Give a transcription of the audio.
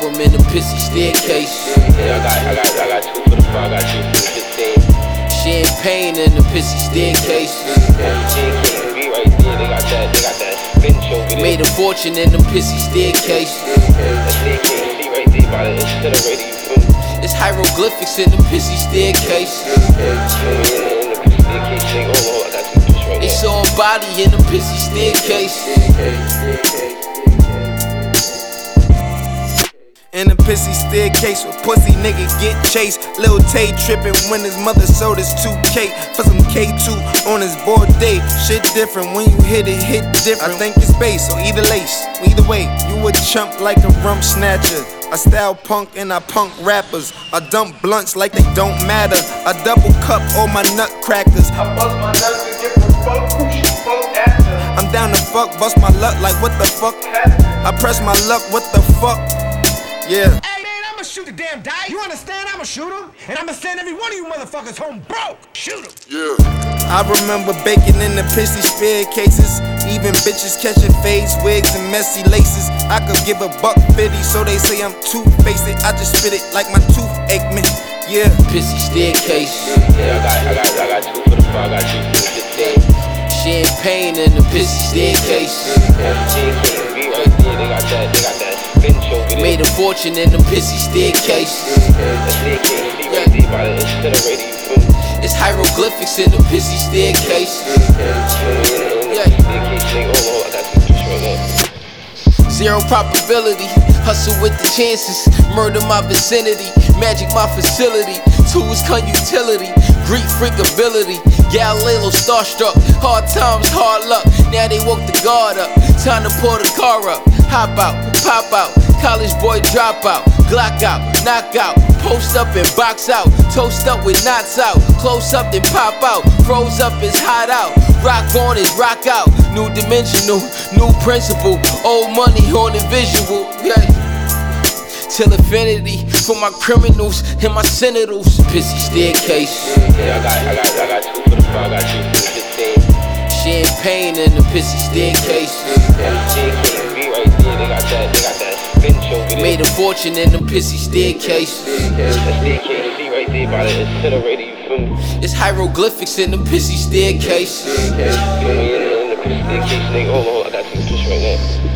them in the pissy staircase. Yeah, I got 2 for the 5, I got 3 for the 15. Champagne in the pissy staircase. G&K right there, they got that bench over there. Made a fortune in the pissy staircase. That staircase right there by the incinerator, you feel me? It's hieroglyphics in the pissy staircase. In the staircase, nigga, hold on, I got 2 fish right They there. saw a body in the pissy staircase. In the pissy staircase where pussy nigga get chased. Lil Tay trippin' when his mother sold his 2K for some K2 on his board day. Shit different when you hit different. I think it's bass, so either lace. Either way, you a chump like a rump snatcher. I style punk and I punk rappers. I dump blunts like they don't matter. I double cup all my nutcrackers. I bust my nuts to get the fuck who she fuck after. I'm down to fuck, bust my luck like what the fuck. I press my luck, what the fuck? Yeah. Hey man, I'ma shoot the damn dice. You understand? I'ma shoot him, and I'ma send every one of you motherfuckers home broke. Shoot him. Yeah. I remember baking in the pissy spear cases. Even bitches catching fades, wigs, and messy laces. I could give $1.50, so they say I'm two-faced. I just spit it like my toothache, man. Yeah. Pissy staircase. Yeah, I got 2 for the 5, I got 3 for the 15. Champagne in the pissy staircase. G&K right there, they got that bench over there. Made a fortune in the pissy staircase. That staircase right there by the incinerator, you feel me? It's hieroglyphics in the pissy staircase. In the staircase, nigga, hold on, I got 2 fish right there. Zero probability, hustle with the chances. Murder my vicinity, magic my facility. Tools come utility, Greek freak ability. Galileo starstruck, hard times, hard luck. Now they woke the guard up, time to pull the car up. Hop out, pop out, college boy drop out. Glock out, knock out, post up and box out. Toast up with knots out, close up then pop out. Froze up is hot out, rock on is rock out. New dimensional, new principle. Old money on the visual, yeah. Till infinity for my criminals and my senators. Pissy staircase. Yeah, I got 2 for the 5, I got 3 for the 15. Champagne in the pissy staircase. G&K right there, they got that bench over there. Made a fortune in the pissy staircase. That staircase right there by the incinerator, you feel me? It's hieroglyphics in the pissy staircase. In the staircase, nigga, hold on, I got 2 fish right there.